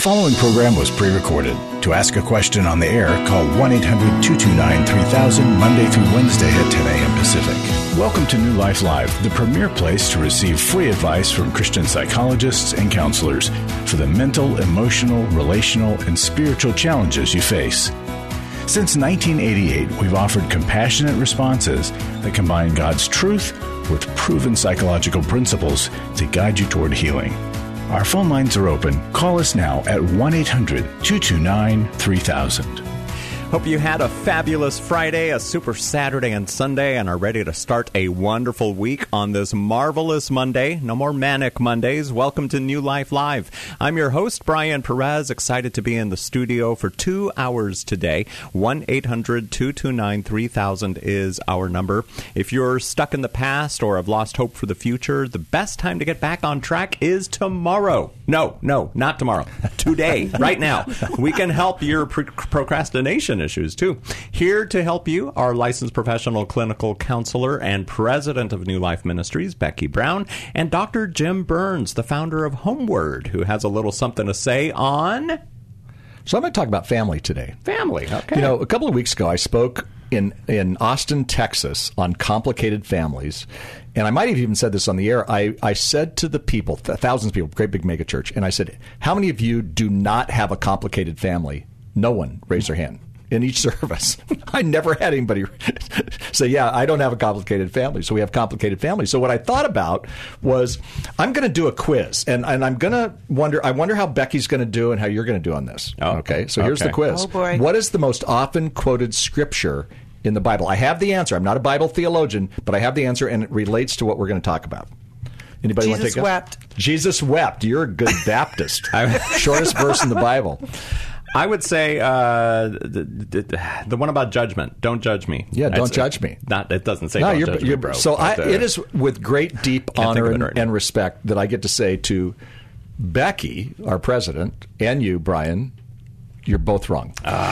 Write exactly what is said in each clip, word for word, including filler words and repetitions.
The following program was pre-recorded. To ask a question on the air, call one eight hundred two two nine three thousand Monday through Wednesday at ten a.m. Pacific. Welcome to New Life Live, the premier place to receive free advice from Christian psychologists and counselors for the mental, emotional, relational, and spiritual challenges you face. Since nineteen eighty-eight, we've offered compassionate responses that combine God's truth with proven psychological principles to guide you toward healing. Our phone lines are open. Call us now at one eight hundred two two nine three thousand. Hope you had a fabulous Friday, a super Saturday and Sunday, and are ready to start a wonderful week on this marvelous Monday. No more manic Mondays. Welcome to New Life Live. I'm your host, Brian Perez, excited to be in the studio for two hours today. one eight hundred two two nine three thousand is our number. If you're stuck in the past or have lost hope for the future, the best time to get back on track is tomorrow. No, no, not tomorrow. Today, right now. We can help your pro- procrastination issues too. Here to help you are licensed professional clinical counselor and president of New Life Ministries, Becky Brown, and Doctor Jim Burns, the founder of Homeward, who has a little something to say on... So I'm going to talk about family today. Family, okay. You know, a couple of weeks ago, I spoke in, in Austin, Texas, on complicated families. And I might have even said this on the air. I, I said to the people, th- thousands of people, great big mega church, and I said, how many of you do not have a complicated family? No one raised their hand in each service. I never had anybody say, yeah, I don't have a complicated family. So we have complicated families. So what I thought about was I'm going to do a quiz, and, and I'm going to wonder, I wonder how Becky's going to do and how you're going to do on this. Oh, okay, so here's okay. the quiz. Oh, boy. What is the most often quoted scripture in the Bible? I have the answer. I'm not a Bible theologian, but I have the answer, and it relates to what we're going to talk about. Anybody want to Jesus take a wept. Jesus wept. You're a good Baptist. Shortest verse in the Bible. I would say uh, the, the, the one about judgment. Don't judge me. Yeah, don't It's, judge me. Not, it doesn't say No, don't you're, judge you're, me, bro. So I, But, uh, it is with great deep Can't honor think of it and, right now. and respect that I get to say to Becky, our president, and you, Brian, you're both wrong.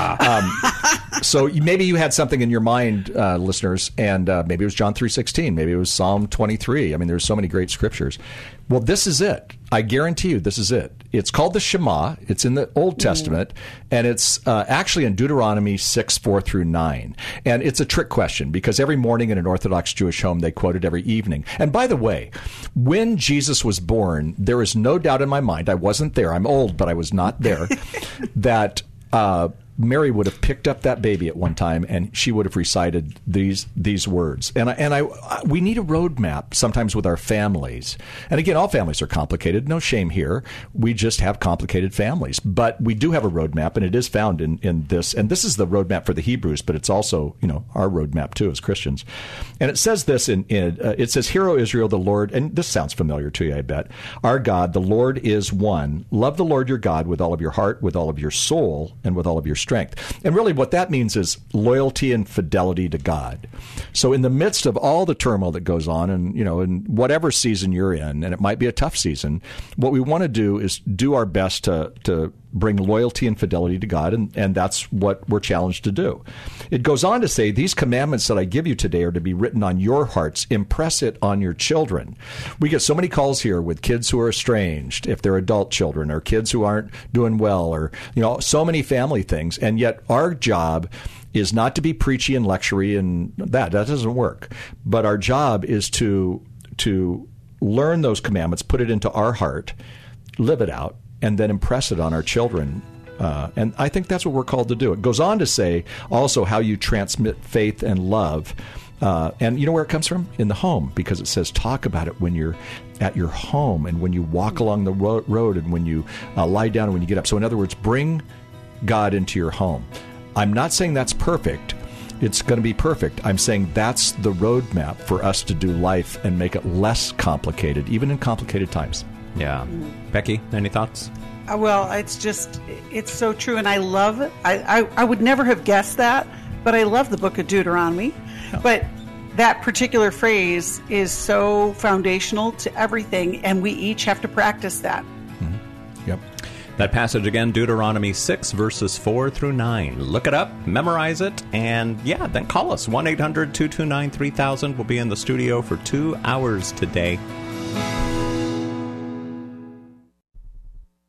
Ah. Um, so you- maybe you had something in your mind, uh, listeners, and uh, maybe it was John three sixteen. Maybe it was Psalm twenty-three. I mean, there's so many great scriptures. Well, this is it. I guarantee you this is it. It's called the Shema. It's in the Old Testament, and it's uh, actually in Deuteronomy six, four through nine. And it's a trick question because every morning in an Orthodox Jewish home, they quote it every evening. And by the way, when Jesus was born, there is no doubt in my mind, I wasn't there, I'm old, but I was not there, that uh, Mary would have picked up that baby at one time and she would have recited these these words. And I, and I, we need a roadmap sometimes with our families. And again, all families are complicated. No shame here. We just have complicated families. But we do have a roadmap, and it is found in, in this. And this is the roadmap for the Hebrews, but it's also, you know, our roadmap too as Christians. And it says this in, in uh, it says, "Hear, O Israel, the Lord," and this sounds familiar to you, I bet. "Our God, the Lord is one. Love the Lord your God with all of your heart, with all of your soul, and with all of your strength." And really what that means is loyalty and fidelity to God. So in the midst of all the turmoil that goes on, and, you know, in whatever season you're in, and it might be a tough season, what we want to do is do our best to, to bring loyalty and fidelity to God, and, and that's what we're challenged to do. It goes on to say, "These commandments that I give you today are to be written on your hearts. Impress it on your children." We get so many calls here with kids who are estranged, if they're adult children, or kids who aren't doing well, or, you know, so many family things. And yet our job is not to be preachy and lectury and that. That doesn't work. But our job is to to learn those commandments, put it into our heart, live it out, and then impress it on our children. Uh, and I think that's what we're called to do. It goes on to say also how you transmit faith and love. Uh, and you know where it comes from? In the home, because it says talk about it when you're at your home and when you walk along the ro- road and when you uh, lie down and when you get up. So in other words, bring God into your home. I'm not saying that's perfect. It's going to be perfect. I'm saying that's the roadmap for us to do life and make it less complicated, even in complicated times. Yeah. Becky, any thoughts? Uh, well, it's just, it's so true. And I love it. I, I, I would never have guessed that, but I love the book of Deuteronomy. Oh. But that particular phrase is so foundational to everything, and we each have to practice that. Mm-hmm. Yep. That passage again, Deuteronomy six, verses four through nine. Look it up, memorize it, and yeah, then call us. one eight hundred two two nine three thousand. We'll be in the studio for two hours today.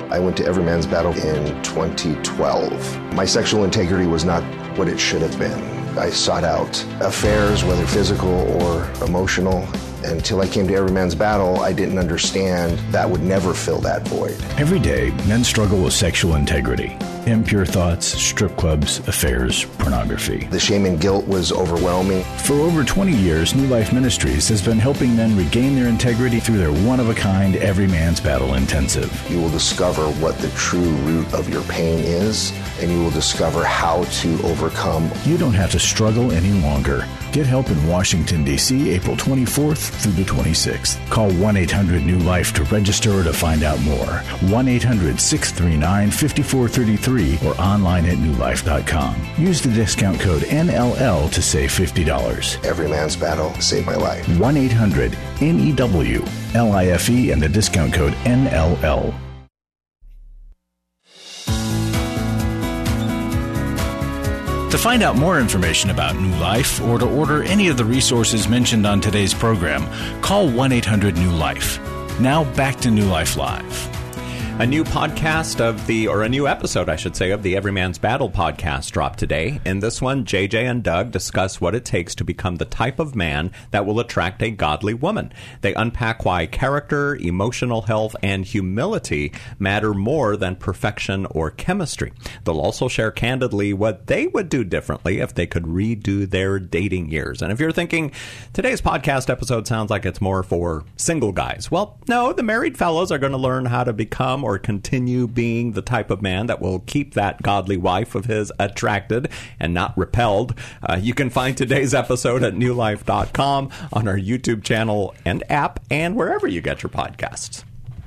I went to Every Man's Battle in twenty twelve. My sexual integrity was not what it should have been. I sought out affairs, whether physical or emotional. Until I came to Every Man's Battle, I didn't understand that would never fill that void. Every day, men struggle with sexual integrity. Impure thoughts, strip clubs, affairs, pornography. The shame and guilt was overwhelming. For over twenty years, New Life Ministries has been helping men regain their integrity through their one-of-a-kind Every Man's Battle Intensive. You will discover what the true root of your pain is, and you will discover how to overcome. You don't have to struggle any longer. Get help in Washington, D C, April twenty-fourth through the twenty-sixth. Call one eight hundred new life to register or to find out more. one eight hundred six three nine five four three three or online at new life dot com. Use the discount code N L L to save fifty dollars. Every Man's Battle saved my life. one eight hundred N E W L I F E and the discount code N L L. To find out more information about New Life or to order any of the resources mentioned on today's program, call one eight hundred new life. Now back to New Life Live. A new podcast of the, or a new episode, I should say, of the Every Man's Battle podcast dropped today. In this one, J J and Doug discuss what it takes to become the type of man that will attract a godly woman. They unpack why character, emotional health, and humility matter more than perfection or chemistry. They'll also share candidly what they would do differently if they could redo their dating years. And if you're thinking, today's podcast episode sounds like it's more for single guys. Well, no, the married fellows are going to learn how to become or continue being the type of man that will keep that godly wife of his attracted and not repelled. Uh, you can find today's episode at new life dot com, on our YouTube channel and app, and wherever you get your podcasts.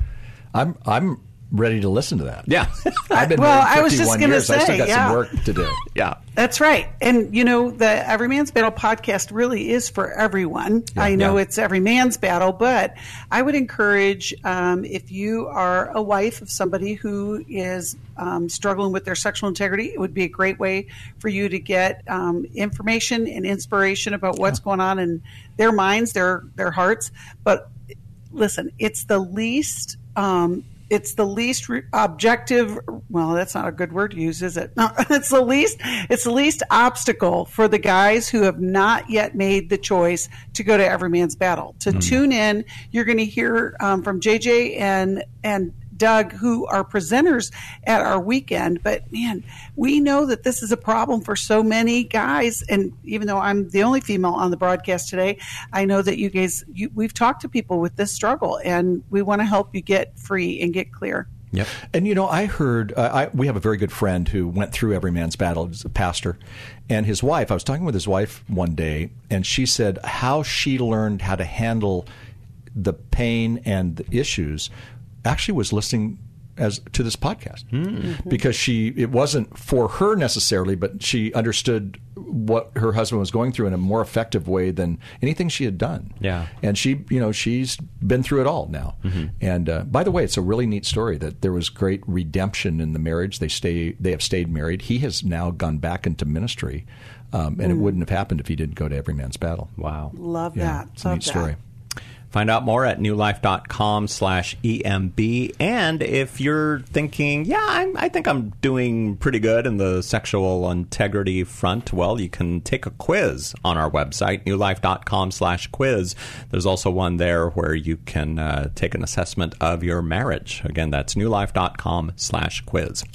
I'm I'm ready to listen to that. Yeah. I've been Well, married I was just fifty-one gonna years. I still say, got yeah. some work to do. Yeah. That's right. And, you know, the Every Man's Battle podcast really is for everyone. I know Yeah. it's every man's battle, but I would encourage um, if you are a wife of somebody who is um, struggling with their sexual integrity, it would be a great way for you to get um, information and inspiration about what's going on in their minds, their, their hearts. But listen, it's the least... Um, It's the least re- objective. Well, that's not a good word to use, is it? No, it's the least. It's the least obstacle for the guys who have not yet made the choice to go to Every Man's Battle. To mm. tune in, you're going to hear um, from J J and and Doug, who are presenters at our weekend. But man, we know that this is a problem for so many guys. And even though I'm the only female on the broadcast today, I know that you guys, you, we've talked to people with this struggle, and we want to help you get free and get clear. Yep. And, you know, I heard, uh, I, we have a very good friend who went through Every Man's Battle. He's a pastor. And his wife, I was talking with his wife one day, and she said how she learned how to handle the pain and the issues actually was listening as to this podcast mm-hmm. because she it wasn't for her necessarily, but she understood what her husband was going through in a more effective way than anything she had done. Yeah, and she, you know, she's been through it all now. Mm-hmm. And uh, by the way, it's a really neat story that there was great redemption in the marriage. They stay, they have stayed married. He has now gone back into ministry, um, and mm. it wouldn't have happened if he didn't go to Every Man's Battle. Wow, love yeah, that. It's a love neat that. story. Find out more at new life dot com slash E M B. And if you're thinking, yeah, I'm, I think I'm doing pretty good in the sexual integrity front, well, you can take a quiz on our website, new life dot com slash quiz. There's also one there where you can uh, take an assessment of your marriage. Again, that's new life dot com slash quiz.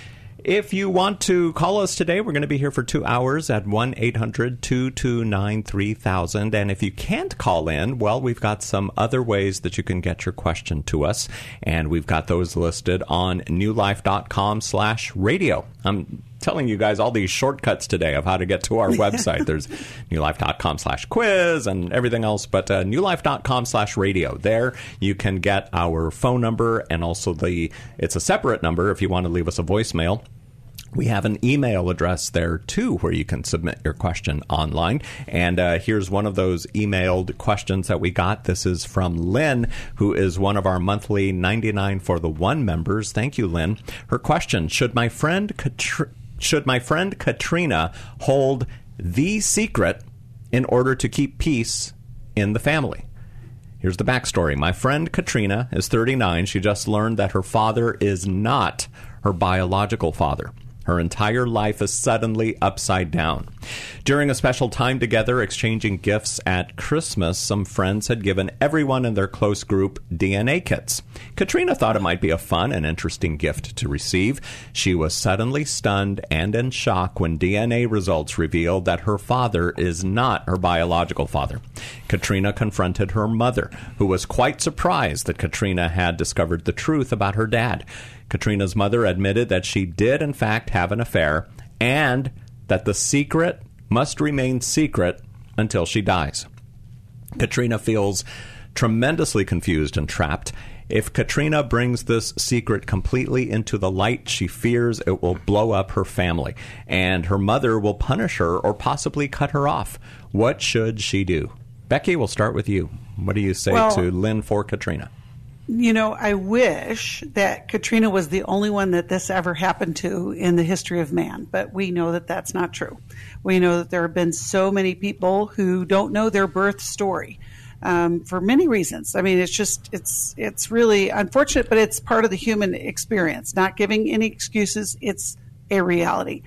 If you want to call us today, we're going to be here for two hours at one eight hundred two two nine three thousand. And if you can't call in, well, we've got some other ways that you can get your question to us. And we've got those listed on new life dot com slash radio. I'm telling you guys all these shortcuts today of how to get to our website. There's new life dot com slash quiz and everything else, but uh, new life dot com slash radio. There you can get our phone number, and also the it's a separate number if you want to leave us a voicemail. We have an email address there, too, where you can submit your question online. And uh, here's one of those emailed questions that we got. This is from Lynn, who is one of our monthly ninety-nine for the One members. Thank you, Lynn. Her question, should my friend Katri- should my friend Katrina hold the secret in order to keep peace in the family? Here's the backstory. My friend Katrina is thirty-nine. She just learned that her father is not her biological father. Her entire life is suddenly upside down. During a special time together, exchanging gifts at Christmas, some friends had given everyone in their close group D N A kits. Katrina thought it might be a fun and interesting gift to receive. She was suddenly stunned and in shock when D N A results revealed that her father is not her biological father. Katrina confronted her mother, who was quite surprised that Katrina had discovered the truth about her dad. Katrina's mother admitted that she did, in fact, have an affair and that the secret must remain secret until she dies. Katrina feels tremendously confused and trapped. If Katrina brings this secret completely into the light, she fears it will blow up her family, and her mother will punish her or possibly cut her off. What should she do? Becky, we'll start with you. What do you say well, to Lynn for Katrina? You know, I wish that Katrina was the only one that this ever happened to in the history of man, but we know that that's not true. We know that there have been so many people who don't know their birth story um, for many reasons. I mean, it's just, it's, it's really unfortunate, but it's part of the human experience. Not giving any excuses, it's a reality.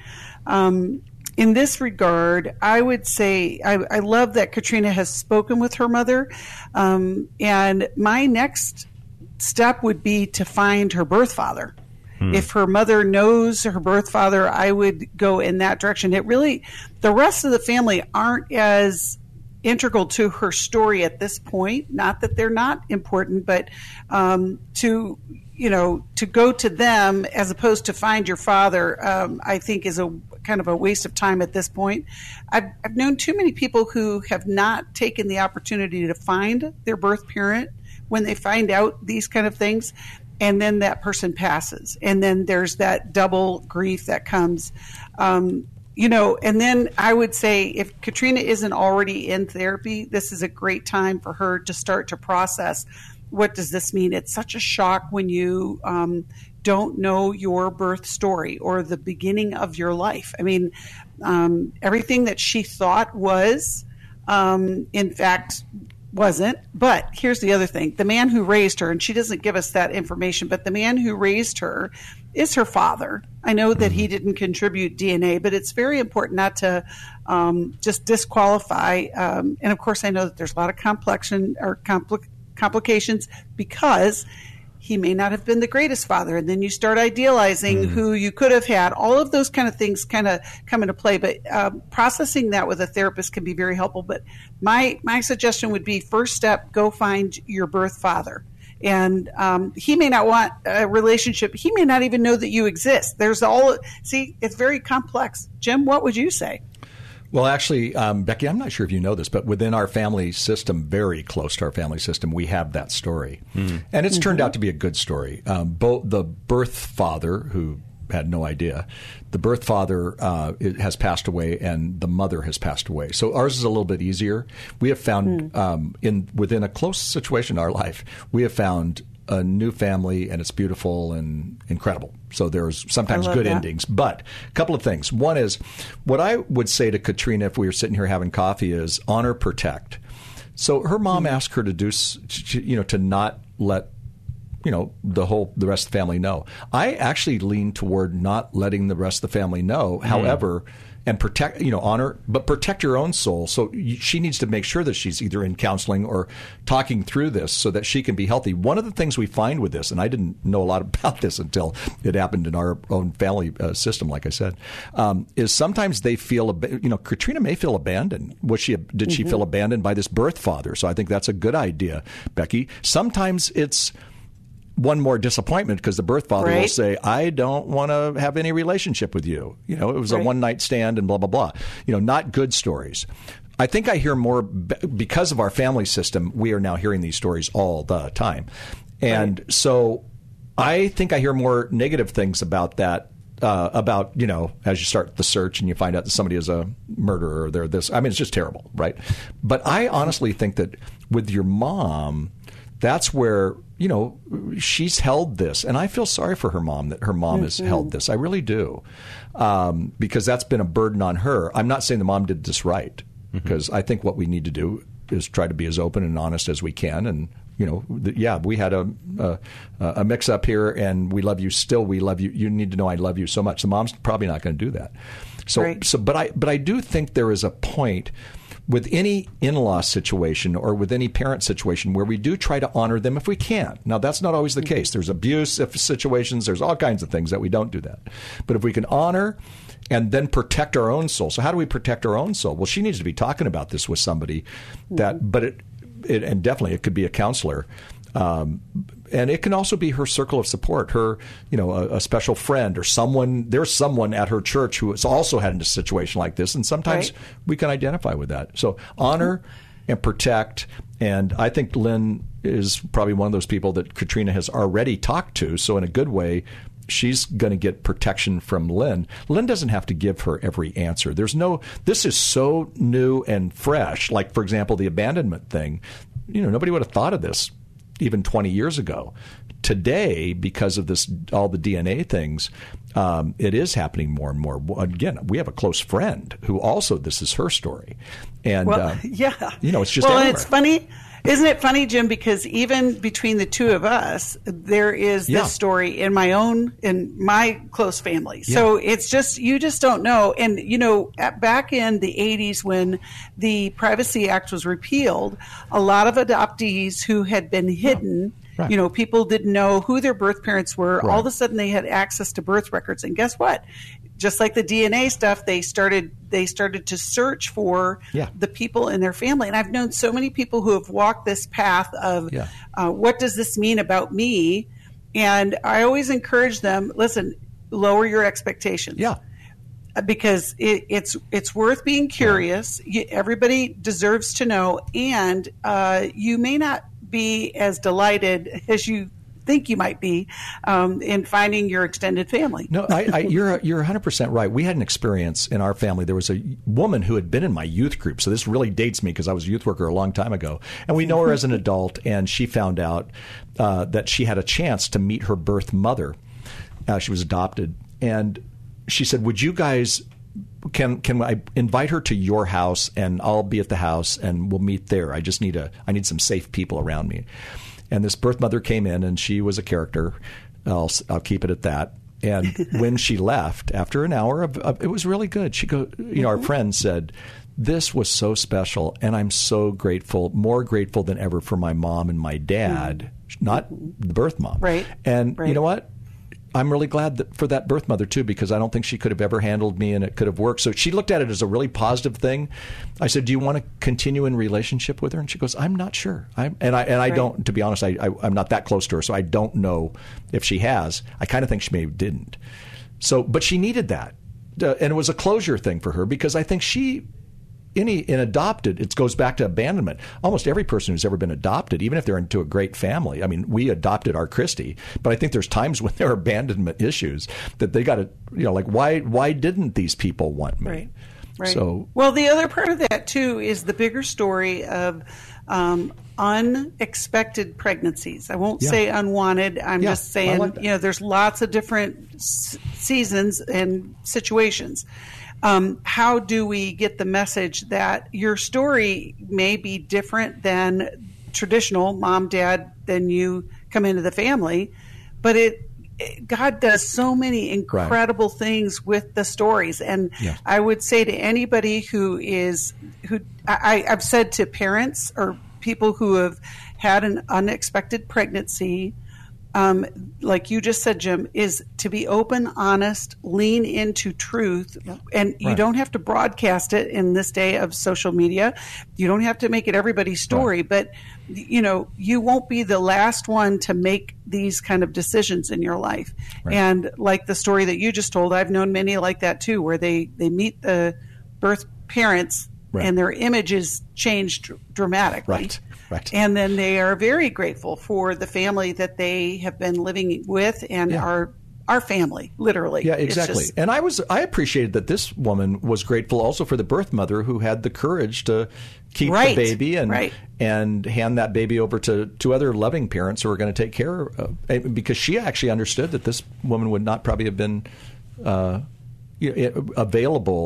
Um, in this regard, I would say I, I love that Katrina has spoken with her mother, um, and my next step would be to find her birth father. Hmm. If her mother knows her birth father, I would go in that direction. It really, the rest of the family aren't as integral to her story at this point. Not that they're not important, but um, to, you know, to go to them as opposed to find your father, um, I think is a kind of a waste of time at this point. I've, I've known too many people who have not taken the opportunity to find their birth parent when they find out these kind of things, and then that person passes. And then there's that double grief that comes. Um, you know, and then I would say if Katrina isn't already in therapy, this is a great time for her to start to process, what does this mean? It's such a shock when you um, don't know your birth story or the beginning of your life. I mean, um, everything that she thought was, um, in fact, wasn't. But here's the other thing. The man who raised her, and she doesn't give us that information, but the man who raised her is her father. I know that he didn't contribute D N A, but it's very important not to um, just disqualify. Um, and of course, I know that there's a lot of complexion or compli- complications because he may not have been the greatest father. And then you start idealizing mm. who you could have had. All of those kind of things kind of come into play. But uh, processing that with a therapist can be very helpful. But my, my suggestion would be, first step, go find your birth father. And um, he may not want a relationship. He may not even know that you exist. There's all, see, it's very complex. Jim, what would you say? Well, actually, um, Becky, I'm not sure if you know this, but within our family system, very close to our family system, we have that story. Mm. And it's mm-hmm. turned out to be a good story. Um, both the birth father, who had no idea, the birth father uh, has passed away and the mother has passed away. So ours is a little bit easier. We have found mm. um, in within a close situation in our life, we have found a new family, and it's beautiful and incredible. So there's sometimes good that. endings. But a couple of things. One is, what I would say to Katrina if we were sitting here having coffee is honor, protect. So her mom mm-hmm. asked her to do, you know, to not let, you know, the whole, the rest of the family know. I actually lean toward not letting the rest of the family know. Mm. However, and protect, you know, honor, but protect your own soul. So she needs to make sure that she's either in counseling or talking through this so that she can be healthy. One of the things we find with this, and I didn't know a lot about this until it happened in our own family uh, system, like I said, um, is sometimes they feel, you know, Katrina may feel abandoned. Was she, did mm-hmm. she feel abandoned by this birth father? So I think that's a good idea, Becky. Sometimes it's one more disappointment because the birth father right. will say, I don't want to have any relationship with you. You know, it was right. a one night stand and blah, blah, blah. You know, not good stories. I think I hear more because of our family system. We are now hearing these stories all the time. And right. so I think I hear more negative things about that. Uh, about, you know, as you start the search and you find out that somebody is a murderer or they're this. I mean, it's just terrible. Right. But I honestly think that with your mom, that's where, you know, she's held this. And I feel sorry for her mom that her mom mm-hmm. has held this. I really do. Um, because that's been a burden on her. I'm not saying the mom did this right, because mm-hmm. I think what we need to do is try to be as open and honest as we can. And, you know, the, yeah, we had a, a a mix up here, and we love you still. We love you. You need to know I love you so much. The mom's probably not going to do that. So, right. so, but I, but I do think there is a point with any in-law situation or with any parent situation where we do try to honor them if we can. Now, that's not always the case. There's abusive situations. There's all kinds of things that we don't do that. But if we can honor and then protect our own soul. So how do we protect our own soul? Well, she needs to be talking about this with somebody that, mm-hmm. but it, it, and definitely it could be a counselor. Um, and it can also be her circle of support, her, you know, a, a special friend or someone. There's someone at her church who has also had a situation like this, and sometimes right. we can identify with that. So honor and protect. And I think Lynn is probably one of those people that Katrina has already talked to. So in a good way, she's going to get protection from Lynn. Lynn doesn't have to give her every answer. There's no, this is so new and fresh. Like, for example, the abandonment thing. You know, nobody would have thought of this even twenty years ago. Today, because of this, all the D N A things, um, it is happening more and more. Again, we have a close friend who also, this is her story. And, well, uh, yeah. you know, it's just well, everywhere. It's funny. Isn't it funny, Jim? Because even between the two of us, there is this yeah. story in my own, in my close family. So yeah. it's just, you just don't know. And, you know, at, back in the eighties when the Privacy Act was repealed, a lot of adoptees who had been hidden, yeah. right. you know, people didn't know who their birth parents were. Right. All of a sudden they had access to birth records. And guess what? Just like the D N A stuff, they started they started to search for yeah. the people in their family. And I've known so many people who have walked this path of yeah. uh, what does this mean about me? And I always encourage them, listen, lower your expectations. Yeah. Because it, it's it's worth being curious. You, everybody deserves to know. And uh, you may not be as delighted as you think you might be um, in finding your extended family. No, I, I, you're you're one hundred percent right. We had an experience in our family. There was a woman who had been in my youth group. So this really dates me because I was a youth worker a long time ago. And we know her as an adult, and she found out uh, that she had a chance to meet her birth mother. Uh, she was adopted. And she said, would you guys, can can I invite her to your house, and I'll be at the house, and we'll meet there. I just need a I need some safe people around me. And this birth mother came in, and she was a character. I'll, I'll keep it at that. And when she left, after an hour, of, of, it was really good. She go, you know, our friend said, this was so special, and I'm so grateful, more grateful than ever for my mom and my dad, mm-hmm. not the birth mom. Right. And right. you know what? I'm really glad that for that birth mother, too, because I don't think she could have ever handled me, and it could have worked. So she looked at it as a really positive thing. I said, do you want to continue in relationship with her? And she goes, I'm not sure. I'm, and I and I right. don't, to be honest, I, I, I'm not that close to her, so I don't know if she has. I kind of think she maybe didn't. So, but she needed that. Uh, and it was a closure thing for her, because I think she... Any in adopted, it goes back to abandonment. Almost every person who's ever been adopted, even if they're into a great family. I mean, we adopted our Christy, but I think there's times when there are abandonment issues that they got to, you know, like why why didn't these people want me? Right. Right. So, well, the other part of that too is the bigger story of um, unexpected pregnancies. I won't yeah. say unwanted. I'm yeah, just saying, like you know, there's lots of different s- seasons and situations. Um, how do we get the message that your story may be different than traditional mom, dad, then you come into the family, but it, it God does so many incredible right. things with the stories. And yeah. I would say to anybody who is, who I, I've said to parents or people who have had an unexpected pregnancy, Um, like you just said, Jim, is to be open, honest, lean into truth. And you right. don't have to broadcast it in this day of social media. You don't have to make it everybody's story. Right. But, you know, you won't be the last one to make these kind of decisions in your life. Right. And like the story that you just told, I've known many like that too, where they, they meet the birth parents right. and their image is changed dr- dramatically. Right. Right. And then they are very grateful for the family that they have been living with and yeah. are our family, literally. Yeah, exactly. Just, and I was I appreciated that this woman was grateful also for the birth mother who had the courage to keep right, the baby and right. and hand that baby over to, to other loving parents who are going to take care of it, because she actually understood that this woman would not probably have been uh, available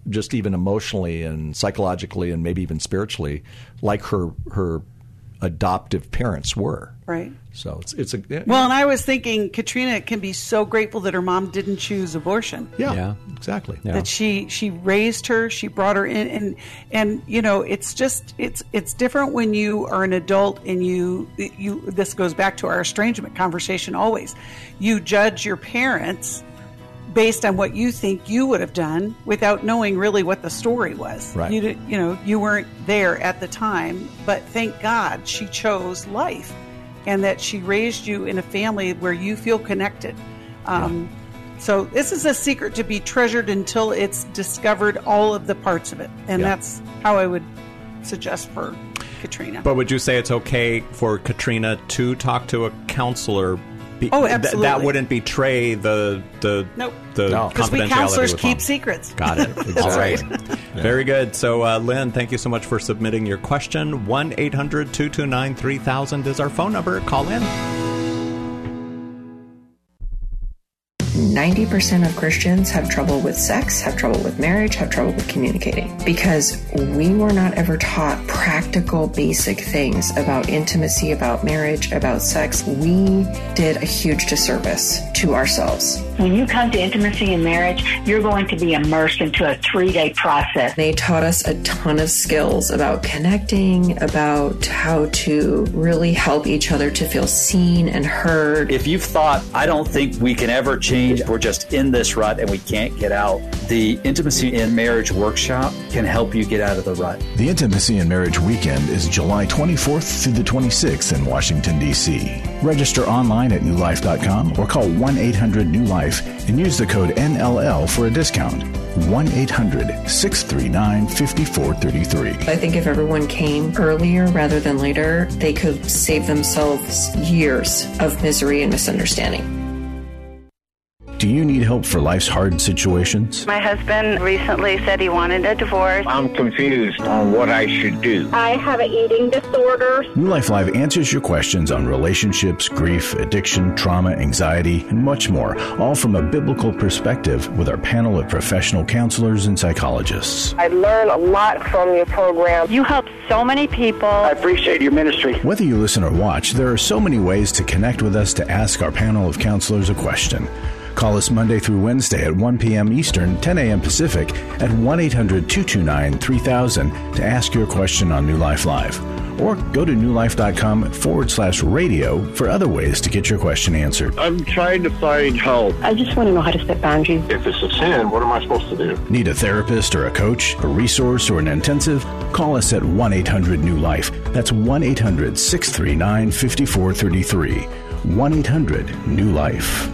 just even emotionally and psychologically and maybe even spiritually like her her adoptive parents were. Right. So it's it's a it, well, and I was thinking Katrina can be so grateful that her mom didn't choose abortion. Yeah, Yeah. exactly. Yeah. That she she raised her, she brought her in, and and you know it's just it's it's different when you are an adult and you you this goes back to our estrangement conversation always. You judge your parents based on what you think you would have done without knowing really what the story was. Right. You did, you know, you weren't there at the time, but thank God she chose life and that she raised you in a family where you feel connected. Um, yeah. So this is a secret to be treasured until it's discovered all of the parts of it. And Yeah. that's how I would suggest for Katrina. But would you say it's okay for Katrina to talk to a counselor? Be- Oh, th- absolutely. that wouldn't betray the the Nope. the No. Because we confidentiality counselors with keep mom. secrets. Got it. Exactly. All right. Very good. So, uh, Lynn, thank you so much for submitting your question. one eight hundred two two nine three thousand is our phone number. Call in. ninety percent of Christians have trouble with sex, have trouble with marriage, have trouble with communicating because we were not ever taught practical, basic things about intimacy, about marriage, about sex. We did a huge disservice to ourselves. When you come to intimacy and marriage, you're going to be immersed into a three-day process. They taught us a ton of skills about connecting, about how to really help each other to feel seen and heard. If you've thought, I don't think we can ever change, we're just in this rut and we can't get out, the Intimacy in Marriage Workshop can help you get out of the rut. The Intimacy and Marriage Weekend is July twenty-fourth through the twenty-sixth in Washington, D C Register online at new life dot com or call one eight hundred new life and use the code N L L for a discount. one eight hundred six three nine five four three three. I think if everyone came earlier rather than later, they could save themselves years of misery and misunderstanding. Do you need help for life's hard situations? My husband recently said he wanted a divorce. I'm confused on what I should do. I have an eating disorder. New Life Live answers your questions on relationships, grief, addiction, trauma, anxiety, and much more, all from a biblical perspective with our panel of professional counselors and psychologists. I learn a lot from your program. You help so many people. I appreciate your ministry. Whether you listen or watch, there are so many ways to connect with us to ask our panel of counselors a question. Call us Monday through Wednesday at one p.m. Eastern, ten a.m. Pacific at one eight hundred two two nine three thousand to ask your question on New Life Live. Or go to new life dot com forward slash radio for other ways to get your question answered. I'm trying to find help. I just want to know how to set boundaries. If it's a sin, what am I supposed to do? Need a therapist or a coach, a resource or an intensive? Call us at one eight hundred new life. That's one eight hundred six three nine five four three three. one eight hundred new life.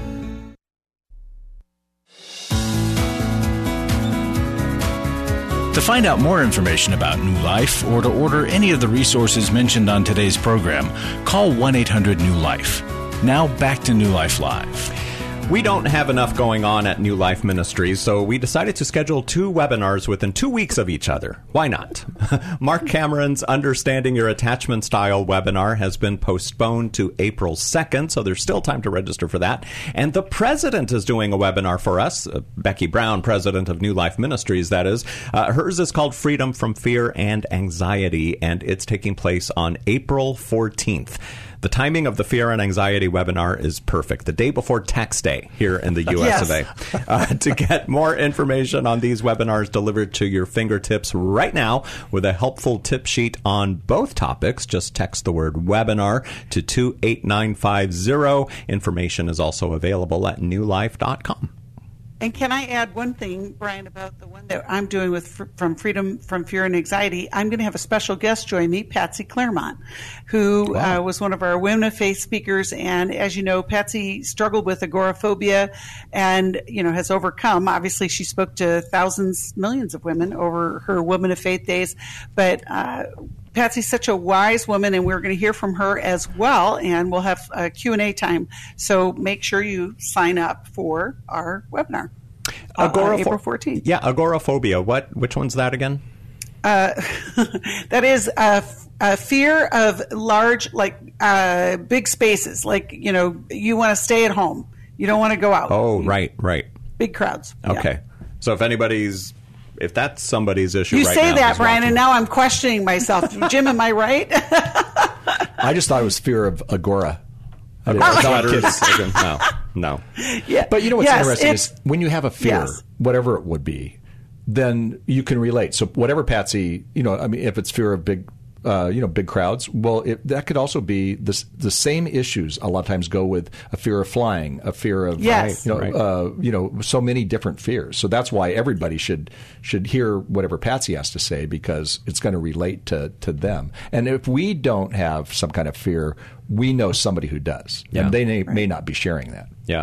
To find out more information about New Life or to order any of the resources mentioned on today's program, call one eight hundred new life. Now back to New Life Live. We don't have enough going on at New Life Ministries, so we decided to schedule two webinars within two weeks of each other. Why not? Mark Cameron's Understanding Your Attachment Style webinar has been postponed to April second, so there's still time to register for that. And the president is doing a webinar for us, uh, Becky Brown, president of New Life Ministries, that is. Uh, hers is called Freedom from Fear and Anxiety, and it's taking place on April fourteenth. The timing of the Fear and Anxiety webinar is perfect, the day before Tax Day here in the U S of A. Uh, to get more information on these webinars delivered to your fingertips right now with a helpful tip sheet on both topics, just text the word webinar to two eight nine five zero. Information is also available at new life dot com. And can I add one thing, Brian, about the one that I'm doing with From Freedom from Fear and Anxiety? I'm going to have a special guest join me, Patsy Claremont, who Wow. uh, was one of our Women of Faith speakers. And as you know, Patsy struggled with agoraphobia and, you know, has overcome. Obviously, she spoke to thousands, millions of women over her Women of Faith days. But uh, Patsy's such a wise woman, and we're going to hear from her as well, and we'll have a Q and A time. So make sure you sign up for our webinar. Uh, Agorapho- April fourteenth. Yeah, agoraphobia. What? Which one's that again? Uh, that is a, a fear of large, like uh, big spaces. Like, you know, you want to stay at home. You don't want to go out. Oh, right, right. Big crowds. Okay. Yeah. So if anybody's if that's somebody's issue you right say now, that, who's Brian, watching. and now I'm questioning myself. Jim, am I right? I just thought it was fear of agora. I didn't Oh, know. sweaters. No, no. Yeah. But you know what's Yes, interesting it's- is when you have a fear, Yes. whatever it would be, then you can relate. So whatever Patsy, you know, I mean, if it's fear of big, uh, you know, big crowds, well, it, that could also be the the same issues. A lot of times go with a fear of flying, a fear of, Yes. you know, Right. uh, you know, so many different fears. So that's why everybody should should hear whatever Patsy has to say, because it's going to relate to to them. And if we don't have some kind of fear, we know somebody who does, Yeah. and they may, may not be sharing that. Yeah.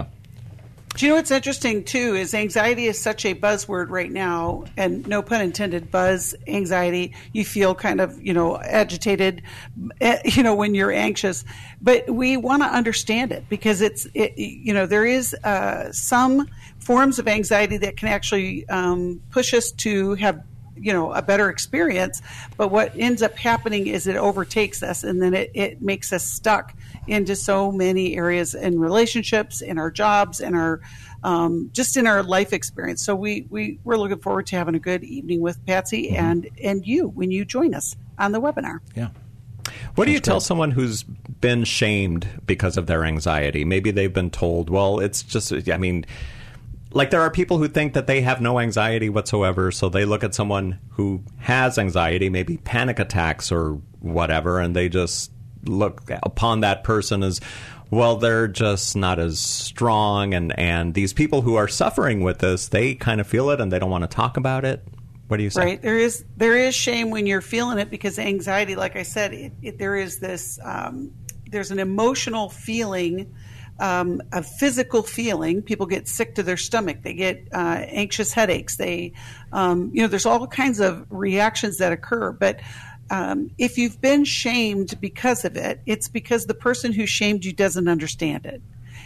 Do you know what's interesting, too, is anxiety is such a buzzword right now, and no pun intended, buzz, anxiety. You feel kind of, you know, agitated, eh, you know, when you're anxious. But we want to understand it because it's, it, you know, there is uh, some forms of anxiety that can actually um, push us to have, you know, a better experience. But what ends up happening is it overtakes us, and then it, it makes us stuck into so many areas in relationships, in our jobs, in our um, just in our life experience. So we, we, we're looking forward to having a good evening with Patsy Mm-hmm. and, and you when you join us on the webinar. Yeah. What do you Sounds tell great. someone who's been shamed because of their anxiety? Maybe they've been told, well, it's just, I mean, like there are people who think that they have no anxiety whatsoever, so they look at someone who has anxiety, maybe panic attacks or whatever, and they just look upon that person as, well, they're just not as strong. And, and these people who are suffering with this, they kind of feel it and they don't want to talk about it. What do you say? Right. There is there is shame when you're feeling it, because anxiety, like I said, it, it, there is this um, there's an emotional feeling, um, a physical feeling. People get sick to their stomach. They get uh, anxious headaches. They, um, you know, there's all kinds of reactions that occur. But um, if you've been shamed because of it, it's because the person who shamed you doesn't understand it.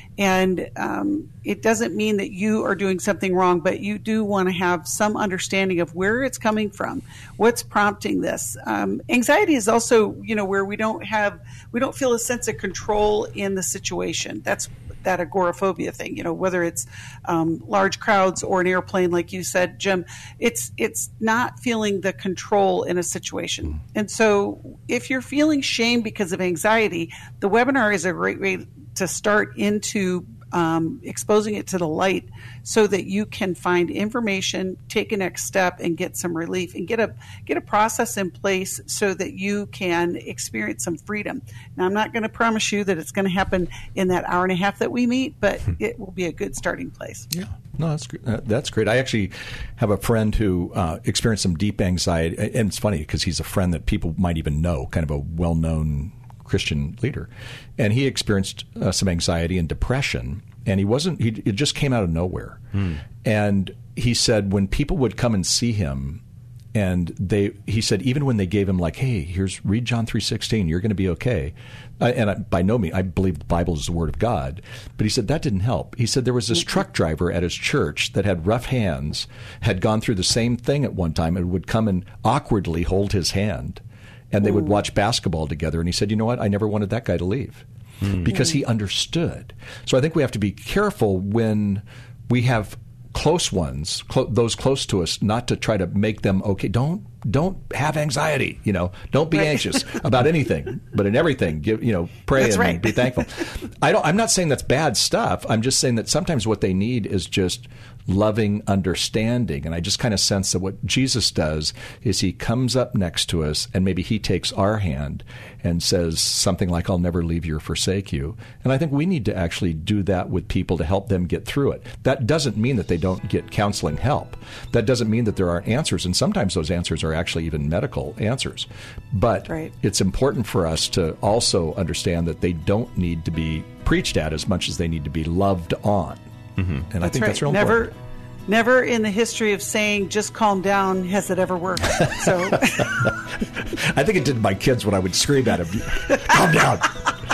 And um, it doesn't mean that you are doing something wrong, but you do want to have some understanding of where it's coming from, what's prompting this. Um, anxiety is also, you know, where we don't have, we don't feel a sense of control in the situation. That's that agoraphobia thing, you know, whether it's um, large crowds or an airplane, like you said, Jim. It's it's not feeling the control in a situation. And so, if you're feeling shame because of anxiety, the webinar is a great way to start into um, exposing it to the light, so that you can find information, take a next step, and get some relief, and get a get a process in place so that you can experience some freedom. Now, I'm not going to promise you that it's going to happen in that hour and a half that we meet, but it will be a good starting place. Yeah, no, that's great. Uh, that's great. I actually have a friend who uh, experienced some deep anxiety, and it's funny because he's a friend that people might even know, kind of a well-known Christian leader, and he experienced uh, some anxiety and depression, and he wasn't. He, it just came out of nowhere, hmm. and he said when people would come and see him, and they, he said even when they gave him like, hey, here's read John three sixteen, you're going to be okay, uh, and I, by no means I believe the Bible is the Word of God, but he said that didn't help. He said there was this mm-hmm. truck driver at his church that had rough hands, had gone through the same thing at one time, and would come and awkwardly hold his hand. And they would watch basketball together. And he said, you know what? I never wanted that guy to leave mm. because he understood. So I think we have to be careful when we have close ones, clo- those close to us, not to try to make them okay. Don't don't have anxiety. You know, don't be right. anxious about anything, but in everything, give you know, pray that's and right. be thankful. I don't. I'm not saying that's bad stuff. I'm just saying that sometimes what they need is just loving understanding. And I just kind of sense that what Jesus does is he comes up next to us and maybe he takes our hand and says something like, I'll never leave you or forsake you. And I think we need to actually do that with people to help them get through it. That doesn't mean that they don't get counseling help. That doesn't mean that there aren't answers. And sometimes those answers are actually even medical answers. But right. it's important for us to also understand that they don't need to be preached at as much as they need to be loved on. Mm-hmm. And that's I think right. that's real never, important. Never in the history of saying, just calm down, has it ever worked. So, I think it did my kids when I would scream at them, calm down.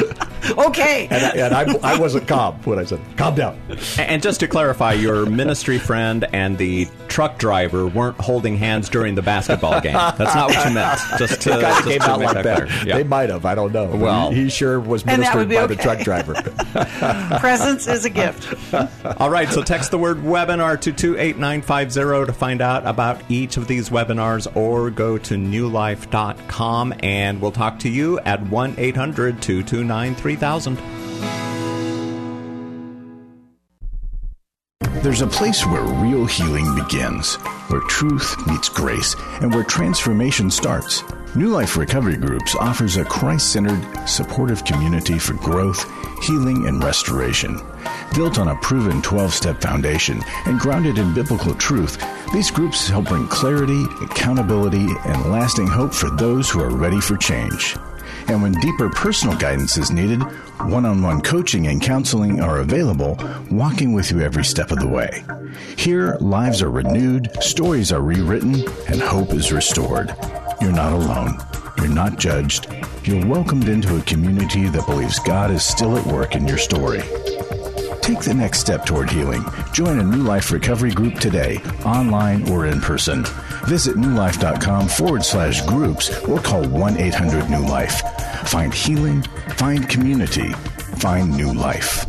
Okay. And, I, and I, I wasn't calm when I said, calm down. And just to clarify, your ministry friend and the truck driver weren't holding hands during the basketball game. That's not what you meant. Just to, it just came to out make like that that. clear. Yeah. They might have. I don't know. Well, he, he sure was And that would ministered be by okay. the truck driver. Presence is a gift. All right, so text the word webinar to two eight nine five zero to find out about each of these webinars, or go to new life dot com, and we'll talk to you at one eight hundred two two nine three thousand. There's a place where real healing begins, where truth meets grace, and where transformation starts. New Life Recovery Groups offers a Christ-centered, supportive community for growth, healing, and restoration. Built on a proven twelve-step foundation and grounded in biblical truth, these groups help bring clarity, accountability, and lasting hope for those who are ready for change. And when deeper personal guidance is needed, one-on-one coaching and counseling are available, walking with you every step of the way. Here, lives are renewed, stories are rewritten, and hope is restored. You're not alone. You're not judged. You're welcomed into a community that believes God is still at work in your story. Take the next step toward healing. Join a New Life Recovery Group today, online or in person. Visit newlife.com forward slash groups or call one eight hundred new life. Find healing, find community, find new life.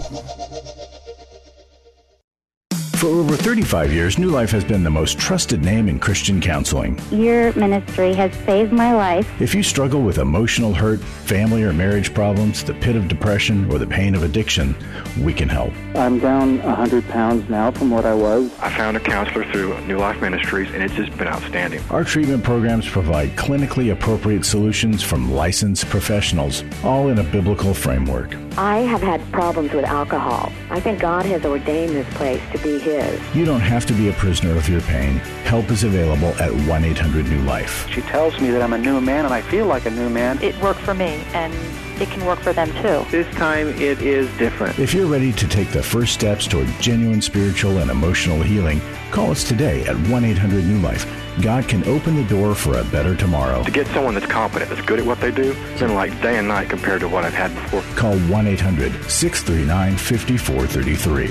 For over thirty-five years, New Life has been the most trusted name in Christian counseling. Your ministry has saved my life. If you struggle with emotional hurt, family or marriage problems, the pit of depression, or the pain of addiction, we can help. I'm down one hundred pounds now from what I was. I found a counselor through New Life Ministries, and it's just been outstanding. Our treatment programs provide clinically appropriate solutions from licensed professionals, all in a biblical framework. I have had problems with alcohol. I think God has ordained this place to be His. You don't have to be a prisoner of your pain. Help is available at one eight hundred new life. She tells me that I'm a new man, and I feel like a new man. It worked for me, and it can work for them too. This time it is different. If you're ready to take the first steps toward genuine spiritual and emotional healing, call us today at one eight hundred new life. God can open the door for a better tomorrow. To get someone that's competent, that's good at what they do, it's been like day and night compared to what I've had before. Call one eight hundred six three nine five four three three.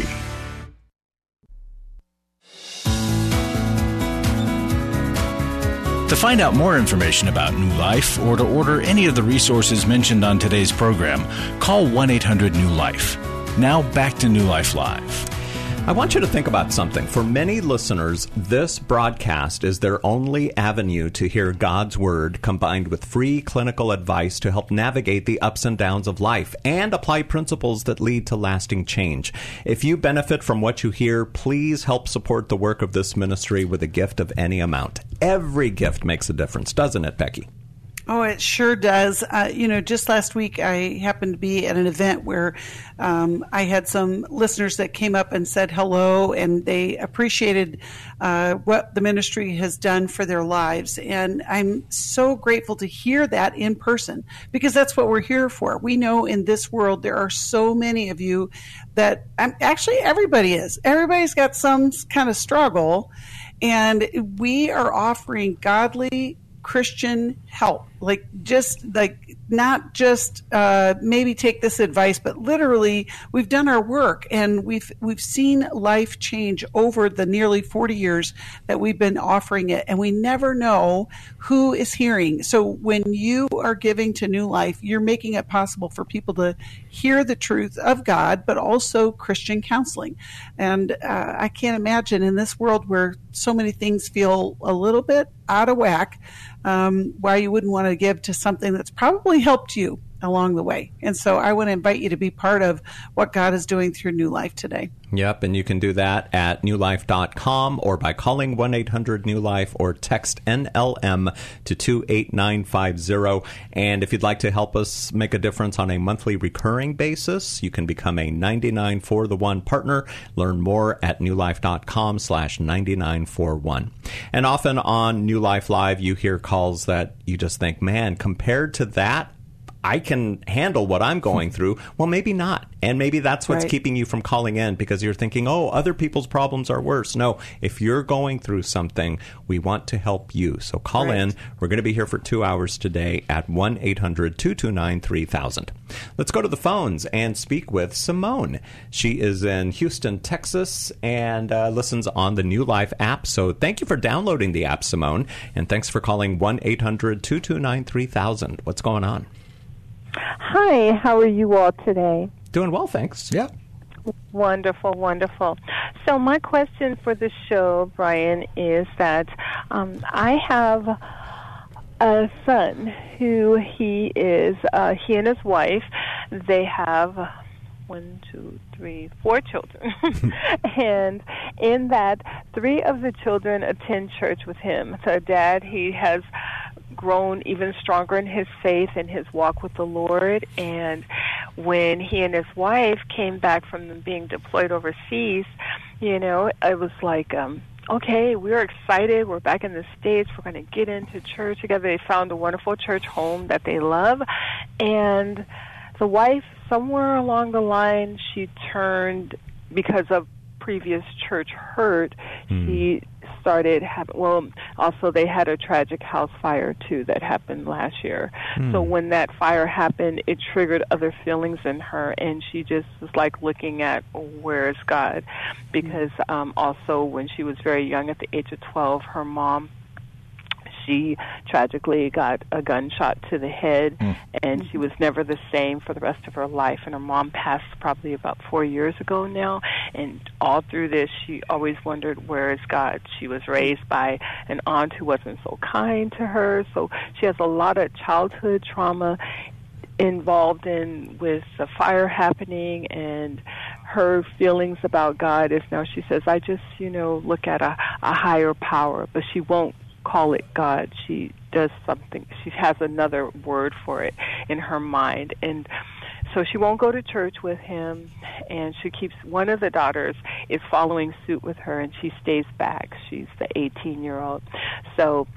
To find out more information about New Life or to order any of the resources mentioned on today's program, call one eight hundred new life. Now back to New Life Live. I want you to think about something. For many listeners, this broadcast is their only avenue to hear God's Word combined with free clinical advice to help navigate the ups and downs of life and apply principles that lead to lasting change. If you benefit from what you hear, please help support the work of this ministry with a gift of any amount. Every gift makes a difference, doesn't it, Becky? Oh, it sure does. Uh, you know, just last week I happened to be at an event where um, I had some listeners that came up and said hello, and they appreciated uh, what the ministry has done for their lives. And I'm so grateful to hear that in person, because that's what we're here for. We know in this world there are so many of you that um, actually everybody is. Everybody's got some kind of struggle, and we are offering godly Christian help, like just like not just uh, maybe take this advice, but literally we've done our work, and we've we've seen life change over the nearly forty years that we've been offering it, and we never know who is hearing. So when you are giving to New Life, you're making it possible for people to hear the truth of God, but also Christian counseling. And uh, I can't imagine in this world where so many things feel a little bit out of whack, um, why you wouldn't want to give to something that's probably helped you along the way. And so I want to invite you to be part of what God is doing through New Life today. Yep, and you can do that at new life dot com or by calling one eight hundred new life or text N L M to two eight nine five zero. And if you'd like to help us make a difference on a monthly recurring basis, you can become a ninety-nine for the one partner. Learn more at new life dot com slash ninety-nine for one. And often on New Life Live, you hear calls that you just think, man, compared to that, I can handle what I'm going through. Well, maybe not. And maybe that's what's Right. keeping you from calling in, because you're thinking, oh, other people's problems are worse. No, if you're going through something, we want to help you. So call Right. in. We're going to be here for two hours today at one eight hundred two two nine three thousand. Let's go to the phones and speak with Simone. She is in Houston, Texas, and uh, listens on the New Life app. So thank you for downloading the app, Simone, and thanks for calling one eight hundred two two nine three thousand. What's going on? Hi, how are you all today? Doing well, thanks. Yeah. Wonderful, wonderful. So my question for the show, Brian, is that um, I have a son who he is, uh, he and his wife, they have one, two, three, four children. And in that, three of the children attend church with him. So dad, he has grown even stronger in his faith and his walk with the Lord. And when he and his wife came back from them being deployed overseas, you know, it was like, um, okay, we're excited. We're back in the States. We're going to get into church together. They found a wonderful church home that they love. And the wife, somewhere along the line, she turned, because of previous church hurt, mm. she started having, well, also they had a tragic house fire, too, that happened last year. Mm. So when that fire happened, it triggered other feelings in her, and she just was like looking at, where is God? Because um, also when she was very young, at the age of twelve, her mom, she tragically got a gunshot to the head, mm. and she was never the same for the rest of her life. And her mom passed probably about four years ago now, and all through this, she always wondered, where is God? She was raised by an aunt who wasn't so kind to her, so she has a lot of childhood trauma involved in with the fire happening, and her feelings about God is now she says, I just, you know, look at a, a higher power, but she won't call it God. She does something. She has another word for it in her mind. And so she won't go to church with him, and she keeps, one of the daughters is following suit with her, and she stays back. She's the eighteen-year-old. So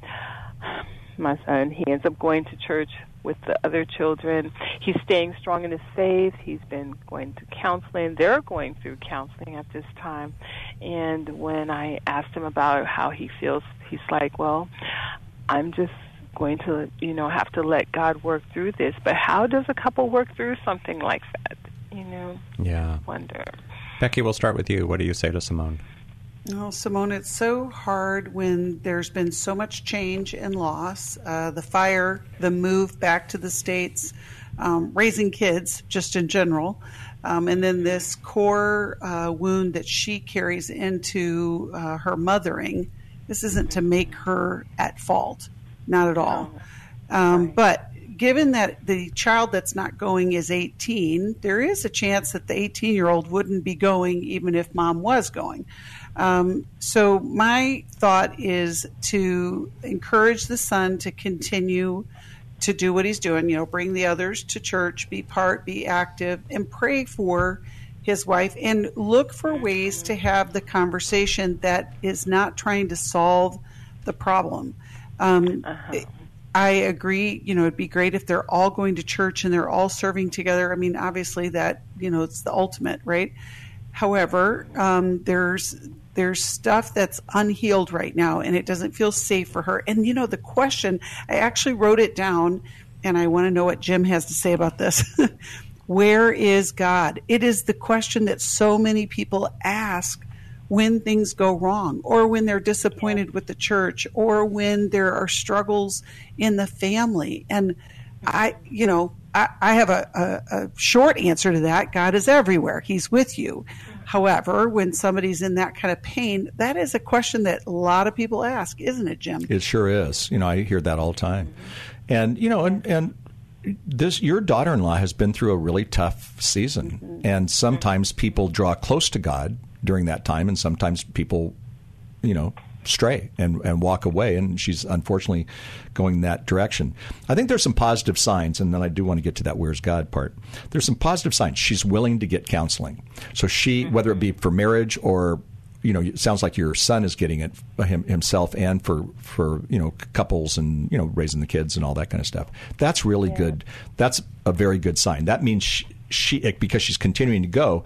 my son, he ends up going to church with the other children. He's staying strong in his faith. He's been going to counseling. They're going through counseling at this time. And when I asked him about how he feels, he's like, well, I'm just going to, you know, have to let God work through this. But how does a couple work through something like that? You know? Yeah. Wonder. Becky, we'll start with you. What do you say to Simone? Oh, Simone, it's so hard when there's been so much change and loss. Uh, the fire, the move back to the States, um, raising kids just in general, um, and then this core uh, wound that she carries into uh, her mothering. This isn't to make her at fault, not at all. Um, but given that the child that's not going is eighteen, there is a chance that the eighteen-year-old wouldn't be going even if mom was going. Um, so my thought is to encourage the son to continue to do what he's doing, you know, bring the others to church, be part, be active, and pray for his wife, and look for ways to have the conversation that is not trying to solve the problem. Um, uh-huh. I agree, you know, it'd be great if they're all going to church and they're all serving together. I mean, obviously that, you know, it's the ultimate, right? However, um, there's there's stuff that's unhealed right now, and it doesn't feel safe for her. And, you know, the question, I actually wrote it down, and I want to know what Jim has to say about this. Where is God? It is the question that so many people ask when things go wrong, or when they're disappointed with the church, or when there are struggles in the family. And I, you know, I, I have a, a, a short answer to that. God is everywhere. He's with you. However, when somebody's in that kind of pain, that is a question that a lot of people ask, isn't it, Jim? It sure is. You know, I hear that all the time. Mm-hmm. And, you know, and, and this, your daughter-in-law has been through a really tough season. Mm-hmm. And sometimes people draw close to God during that time, and sometimes people, you know, stray and, and walk away, and she's unfortunately going that direction. I think there's some positive signs, and then I do want to get to that where's God part. There's some positive signs. She's willing to get counseling. So she, whether it be for marriage or you know, it sounds like your son is getting it him, himself and for, for, you know, couples and, you know, raising the kids and all that kind of stuff. That's really yeah. good. That's a very good sign. That means she, she, because she's continuing to go.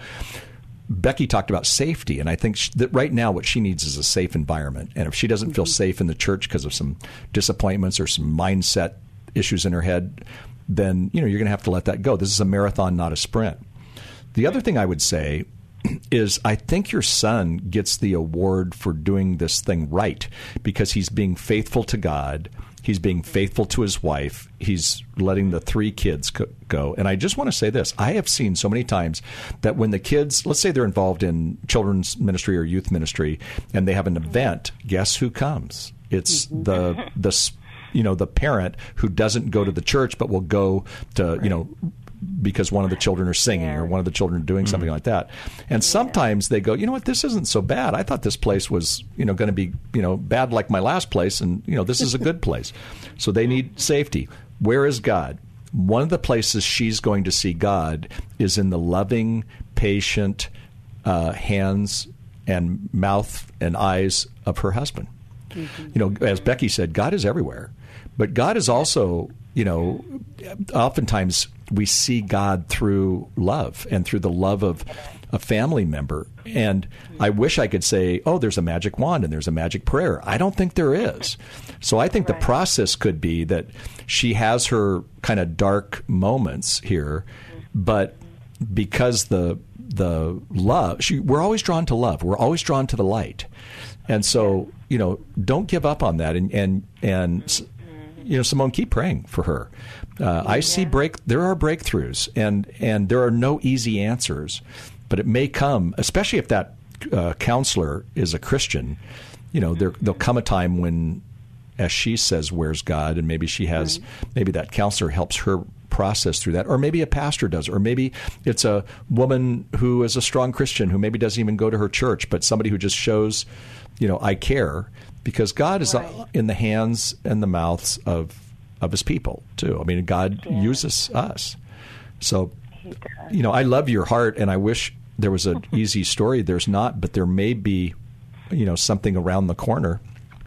Becky talked about safety, and I think she, that right now what she needs is a safe environment. And if she doesn't mm-hmm. feel safe in the church because of some disappointments or some mindset issues in her head, then, you know, you're going to have to let that go. This is a marathon, not a sprint. The other thing I would say is I think your son gets the award for doing this thing right because he's being faithful to God. He's being faithful to his wife. He's letting the three kids go. And I just want to say this. I have seen so many times that when the kids, let's say they're involved in children's ministry or youth ministry, and they have an event, guess who comes? It's the, the you know, the parent who doesn't go to the church but will go to, you know, because one of the children are singing yeah. or one of the children are doing something mm-hmm. like that. And yeah. sometimes they go, you know what, this isn't so bad. I thought this place was, you know, going to be, you know, bad like my last place. And, you know, this is a good place. So they need safety. Where is God? One of the places she's going to see God is in the loving, patient uh, hands and mouth and eyes of her husband. Mm-hmm. You know, as Becky said, God is everywhere. But God is also, you know, oftentimes we see God through love and through the love of a family member. And I wish I could say, oh, there's a magic wand and there's a magic prayer. I don't think there is. So I think right. the process could be that she has her kind of dark moments here, but because the the love, she, we're always drawn to love. We're always drawn to the light. And so, you know, don't give up on that. And, and, and you know, Simone, keep praying for her. Uh, I see break. There are breakthroughs, and and there are no easy answers, but it may come, especially if that uh, counselor is a Christian. You know, there there'll come a time when, as she says, "Where's God?" and maybe she has, right. maybe that counselor helps her process through that, or maybe a pastor does, or maybe it's a woman who is a strong Christian who maybe doesn't even go to her church, but somebody who just shows, you know, I care, because God is right. in the hands and the mouths of. of his people too. I mean, God yeah. uses us. So, you know, I love your heart, and I wish there was an easy story. There's not, but there may be, you know, something around the corner.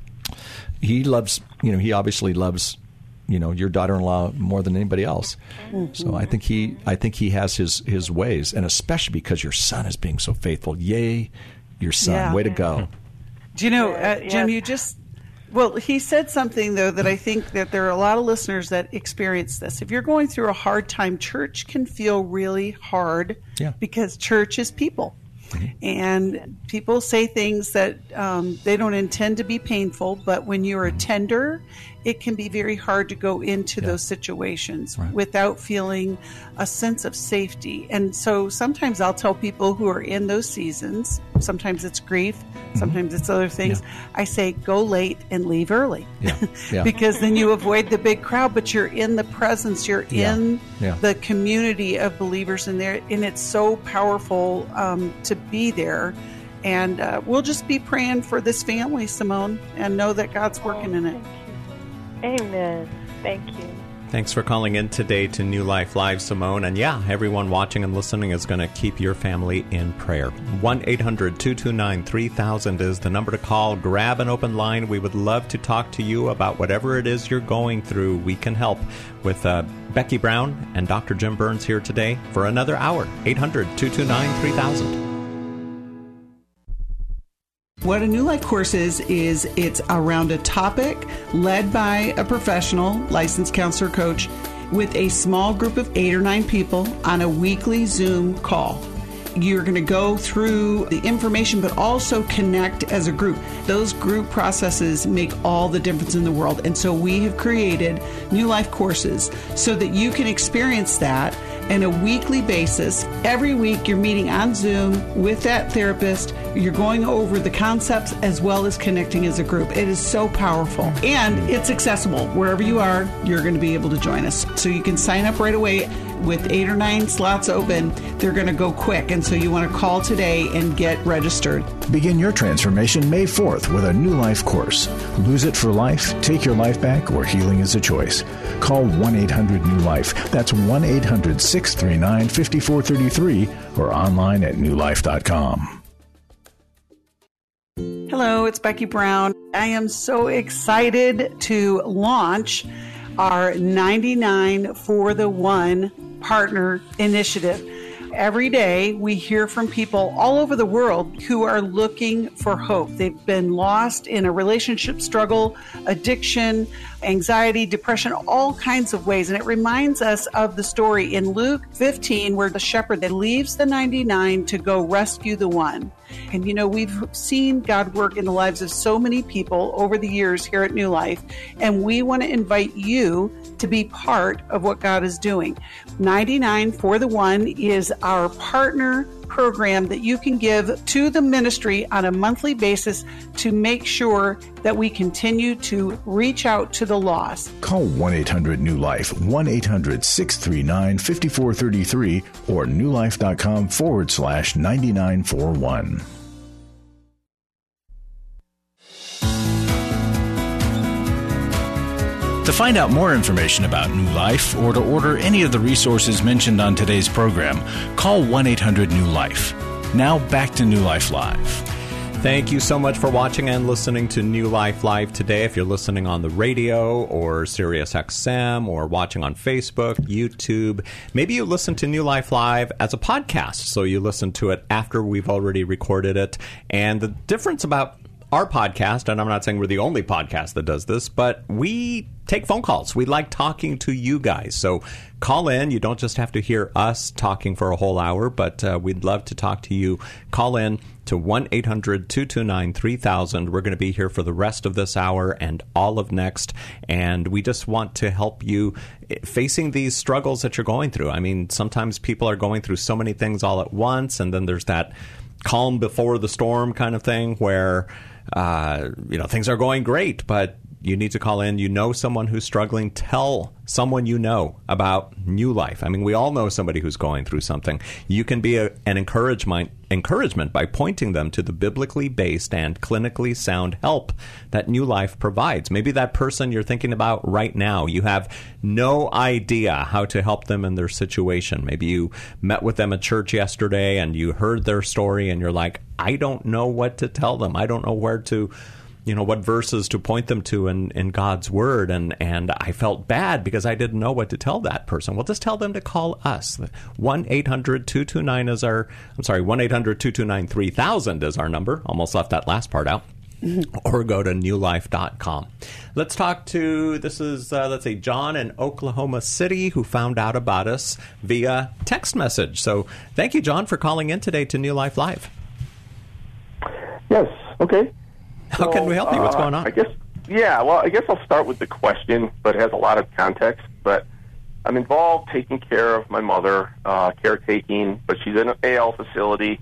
He loves, you know, he obviously loves, you know, your daughter-in-law more than anybody else. Mm-hmm. So I think he, I think he has his, his ways, and especially because your son is being so faithful. Yay, your son. Yeah. Way to go. Do you know, uh, Jim, you just, Well, he said something, though, that I think that there are a lot of listeners that experience this. If you're going through a hard time, church can feel really hard yeah. because church is people. Mm-hmm. And people say things that um, they don't intend to be painful, but when you're a tender, it can be very hard to go into yeah. those situations right. without feeling a sense of safety. And so sometimes I'll tell people who are in those seasons, sometimes it's grief, mm-hmm. sometimes it's other things, yeah. I say go late and leave early. Yeah. Yeah. Because then you avoid the big crowd, but you're in the presence, you're yeah. in yeah. the community of believers in there, and it's so powerful um, to be there. And uh, we'll just be praying for this family, Simone, and know that God's working oh, in it. Amen. Thank you. Thanks for calling in today to New Life Live, Simone. And yeah, everyone watching and listening is going to keep your family in prayer. one eight hundred two two nine three thousand is the number to call. Grab an open line. We would love to talk to you about whatever it is you're going through. We can help with uh, Becky Brown and Doctor Jim Burns here today for another hour. eight hundred two two nine three thousand. What a New Life course is, is it's around a topic led by a professional licensed counselor coach with a small group of eight or nine people on a weekly Zoom call. You're going to go through the information, but also connect as a group. Those group processes make all the difference in the world. And so we have created New Life courses so that you can experience that on a weekly basis. Every week you're meeting on Zoom with that therapist. You're going over the concepts as well as connecting as a group. It is so powerful. And it's accessible. Wherever you are, you're going to be able to join us. So you can sign up right away. With eight or nine slots open, they're going to go quick. And so you want to call today and get registered. Begin your transformation May fourth with a New Life course. Lose it for life, take your life back, or healing is a choice. Call one eight hundred new life. That's one eight hundred six three nine five four three three or online at new life dot com. Hello, it's Becky Brown. I am so excited to launch our ninety-nine for the One Partner Initiative. Every day we hear from people all over the world who are looking for hope. They've been lost in a relationship struggle, addiction, anxiety, depression, all kinds of ways. And it reminds us of the story in Luke fifteen where the shepherd that leaves the ninety-nine to go rescue the one. And you know, we've seen God work in the lives of so many people over the years here at New Life, and we want to invite you to be part of what God is doing. ninety-nine for the One is our partner program that you can give to the ministry on a monthly basis to make sure that we continue to reach out to the lost. Call one eight hundred new life, one eight hundred six three nine five four three three or newlife.com forward slash 9941. To find out more information about New Life or to order any of the resources mentioned on today's program, call one eight hundred new life. Now back to New Life Live. Thank you so much for watching and listening to New Life Live today. If you're listening on the radio or Sirius X M or watching on Facebook, YouTube, maybe you listen to New Life Live as a podcast, so you listen to it after we've already recorded it. And the difference about our podcast, and I'm not saying we're the only podcast that does this, but we take phone calls. We like talking to you guys. So call in. You don't just have to hear us talking for a whole hour, but uh, we'd love to talk to you. Call in to one eight hundred two two nine three thousand. We're going to be here for the rest of this hour and all of next, and we just want to help you facing these struggles that you're going through. I mean, sometimes people are going through so many things all at once, and then there's that calm before the storm kind of thing where Uh, you know, things are going great, but you need to call in. You know someone who's struggling. Tell someone you know about New Life. I mean, we all know somebody who's going through something. You can be a, an encouragement, encouragement by pointing them to the biblically based and clinically sound help that New Life provides. Maybe that person you're thinking about right now, you have no idea how to help them in their situation. Maybe you met with them at church yesterday and you heard their story and you're like, I don't know what to tell them. I don't know where to, you know, what verses to point them to in, in God's Word. And, and I felt bad because I didn't know what to tell that person. Well, just tell them to call us. one eight hundred two two nine is our, I'm sorry, one eight hundred two two nine three thousand is our number. Almost left that last part out. Or go to new life dot com. Let's talk to, this is, uh, let's say, John in Oklahoma City who found out about us via text message. So thank you, John, for calling in today to New Life Live. Yes, okay. How so, can we help you? What's uh, going on? I guess, yeah, well, I guess I'll start with the question, but it has a lot of context. But I'm involved taking care of my mother, uh, caretaking, but she's in an A L facility,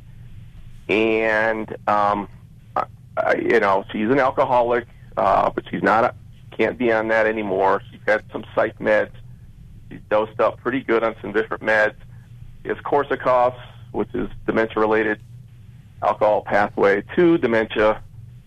and, um, I, you know, she's an alcoholic, uh, but she's not, a, can't be on that anymore. She's had some psych meds. She's dosed up pretty good on some different meds. She has Korsakoff, which is dementia-related alcohol pathway to dementia,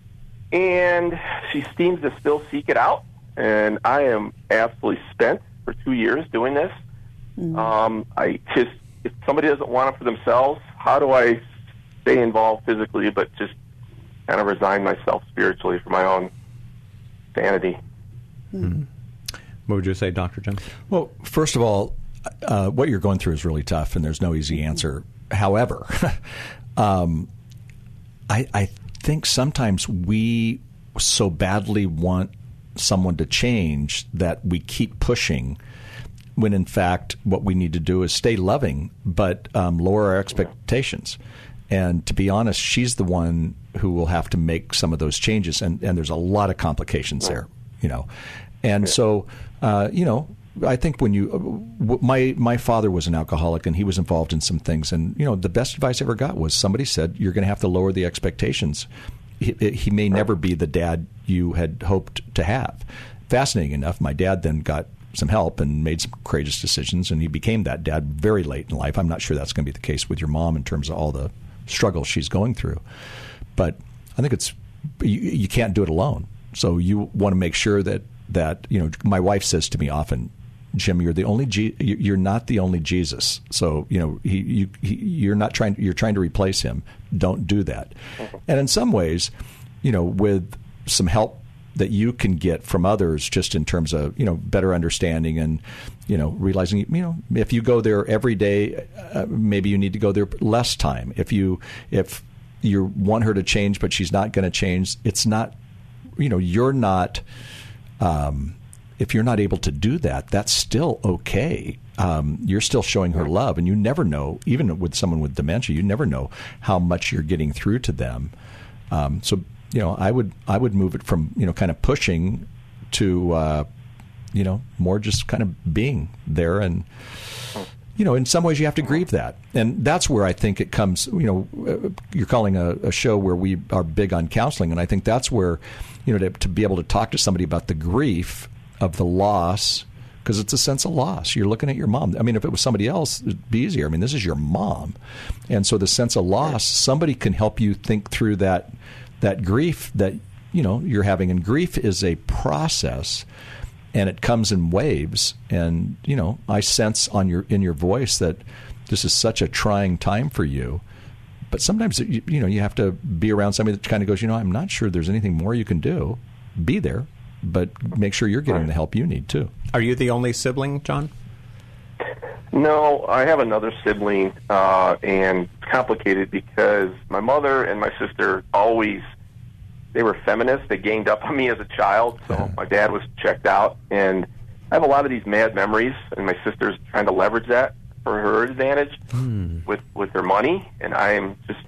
and she seems to still seek it out, and I am absolutely spent for two years doing this. Mm-hmm. Um, I just, if somebody doesn't want it for themselves, how do I stay involved physically but just kind of resign myself spiritually for my own sanity? Mm-hmm. What would you say, Doctor Jim? Well, first of all, uh, what you're going through is really tough, and there's no easy answer. However, um, I, I think sometimes we so badly want someone to change that we keep pushing, when in fact what we need to do is stay loving but um, lower our expectations. And to be honest, she's the one who will have to make some of those changes, and, and there's a lot of complications there, you know. And so, uh, you know, I think when you, my my father was an alcoholic and he was involved in some things, and you know, the best advice I ever got was somebody said you're going to have to lower the expectations. He, he may never be the dad you had hoped to have. Fascinating enough, my dad then got some help and made some courageous decisions, and he became that dad very late in life. I'm not sure that's going to be the case with your mom in terms of all the struggle she's going through, but I think it's you, you can't do it alone. So you want to make sure that that you know. My wife says to me often, Jim, you're the only G- you're not the only Jesus. So you know he, you he, you're not trying you're trying to replace him. Don't do that. And in some ways, you know, with some help that you can get from others, just in terms of, you know, better understanding and, you know, realizing, you know, if you go there every day, uh, maybe you need to go there less time. If you if you want her to change, but she's not going to change, it's not, you know, you're not, um, if you're not able to do that, that's still okay. Um, you're still showing her love, and you never know, even with someone with dementia, you never know how much you're getting through to them. Um, so, you know, I would I would move it from, you know, kind of pushing to, uh, you know, more just kind of being there. And, you know, in some ways you have to grieve that. And that's where I think it comes, you know, you're calling a, a show where we are big on counseling. And I think that's where, you know, to, to be able to talk to somebody about the grief of the loss, because it's a sense of loss. You're looking at your mom. I mean, if it was somebody else, it'd be easier. I mean, this is your mom. And so the sense of loss, somebody can help you think through that that grief that, you know, you're having. And grief is a process, and it comes in waves. And, you know, I sense on your in your voice that this is such a trying time for you. But sometimes, you, you know, you have to be around somebody that kind of goes, you know, I'm not sure there's anything more you can do. Be there, but make sure you're getting the help you need, too. Are you the only sibling, John? No, I have another sibling, uh, and it's complicated because my mother and my sister always, they were feminists. They ganged up on me as a child, so uh-huh. my dad was checked out. And I have a lot of these mad memories, and my sister's trying to leverage that for her advantage hmm. with, with her money. And I'm just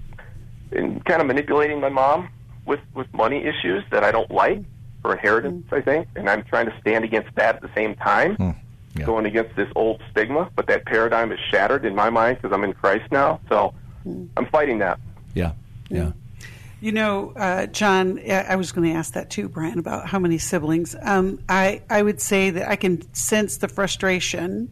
in kind of manipulating my mom with, with money issues that I don't like, for inheritance, I think. And I'm trying to stand against that at the same time. Hmm. Yeah. Going against this old stigma, but that paradigm is shattered in my mind because I'm in Christ now. So I'm fighting that. Yeah, yeah. You know, uh, John, I was going to ask that too, Brian, about how many siblings. Um, I, I would say that I can sense the frustration,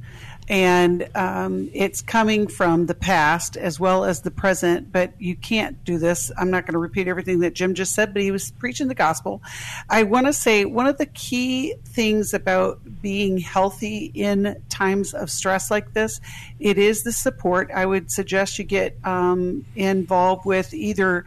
and um, it's coming from the past as well as the present, but you can't do this. I'm not going to repeat everything that Jim just said, but he was preaching the gospel. I want to say one of the key things about being healthy in times of stress like this, it is the support. I would suggest you get um, involved with either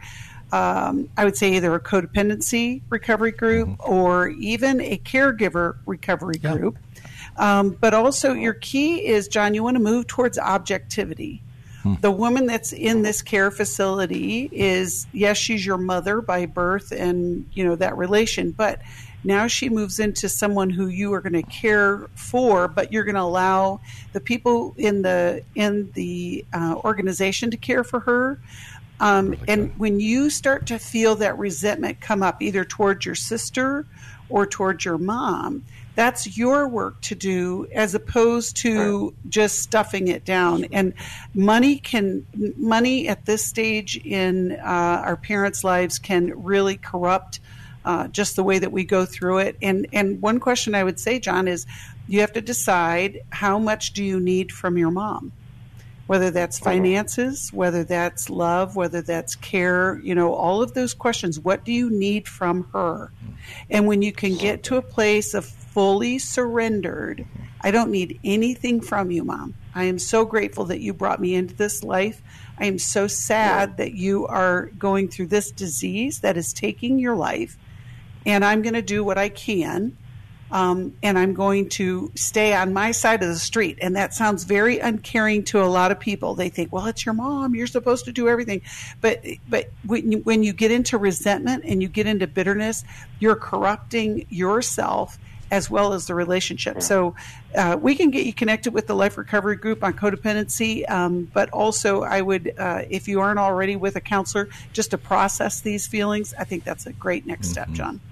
Um, I would say either a codependency recovery group mm-hmm. or even a caregiver recovery yeah. group. Um, but also your key is, John, you want to move towards objectivity. Hmm. The woman that's in this care facility is, yes, she's your mother by birth and, you know, that relation, but now she moves into someone who you are going to care for, but you're going to allow the people in the, in the uh, organization to care for her. Um, and when you start to feel that resentment come up either towards your sister or towards your mom, that's your work to do as opposed to just stuffing it down. And money can, money at this stage in uh, our parents' lives can really corrupt uh, just the way that we go through it. And, and one question I would say, John, is you have to decide how much do you need from your mom? Whether that's finances, whether that's love, whether that's care, you know, all of those questions. What do you need from her? And when you can get to a place of fully surrendered, I don't need anything from you, Mom. I am so grateful that you brought me into this life. I am so sad that you are going through this disease that is taking your life. And I'm going to do what I can. Um, and I'm going to stay on my side of the street. And that sounds very uncaring to a lot of people. They think, well, it's your mom. You're supposed to do everything. But but when you, when you get into resentment and you get into bitterness, you're corrupting yourself as well as the relationship. So uh, we can get you connected with the Life Recovery Group on codependency. Um, but also I would, uh, if you aren't already with a counselor, just to process these feelings, I think that's a great next step, John.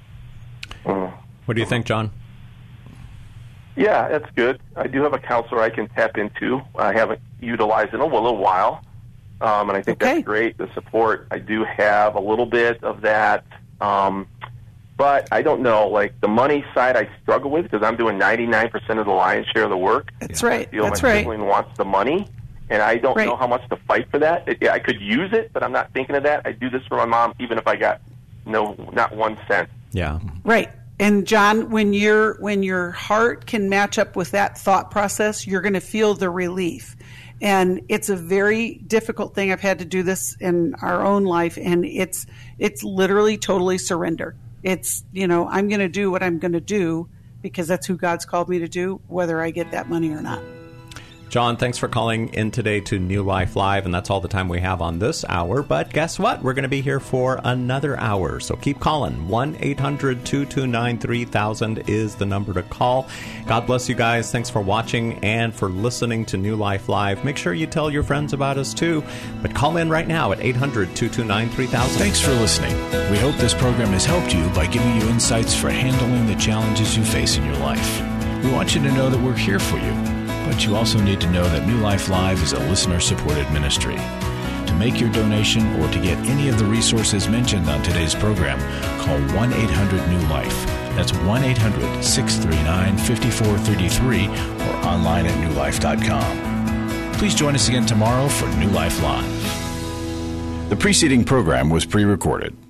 What do you think, John? Yeah, that's good. I do have a counselor I can tap into. I haven't utilized in a little while, um, and I think okay. that's great, the support. I do have a little bit of that, um, but I don't know. Like, the money side I struggle with because I'm doing ninety-nine percent of the lion's share of the work. That's right. I feel that's my right. sibling wants the money, and I don't right. know how much to fight for that. It, yeah, I could use it, but I'm not thinking of that. I do this for my mom even if I got no, not one cent. Yeah. Right. And John, when your when your heart can match up with that thought process, you're going to feel the relief. And it's a very difficult thing. I've had to do this in our own life, and it's it's literally totally surrender. It's, you know, I'm going to do what I'm going to do because that's who God's called me to do, whether I get that money or not. John, thanks for calling in today to New Life Live, and that's all the time we have on this hour. But guess what? We're going to be here for another hour, so keep calling. one eight hundred two two nine three thousand is the number to call. God bless you guys. Thanks for watching and for listening to New Life Live. Make sure you tell your friends about us, too. But call in right now at eight hundred two two nine three thousand. Thanks for listening. We hope this program has helped you by giving you insights for handling the challenges you face in your life. We want you to know that we're here for you. But you also need to know that New Life Live is a listener-supported ministry. To make your donation or to get any of the resources mentioned on today's program, call one eight hundred new life. That's one eight hundred six three nine five four three three or online at new life dot com. Please join us again tomorrow for New Life Live. The preceding program was pre-recorded.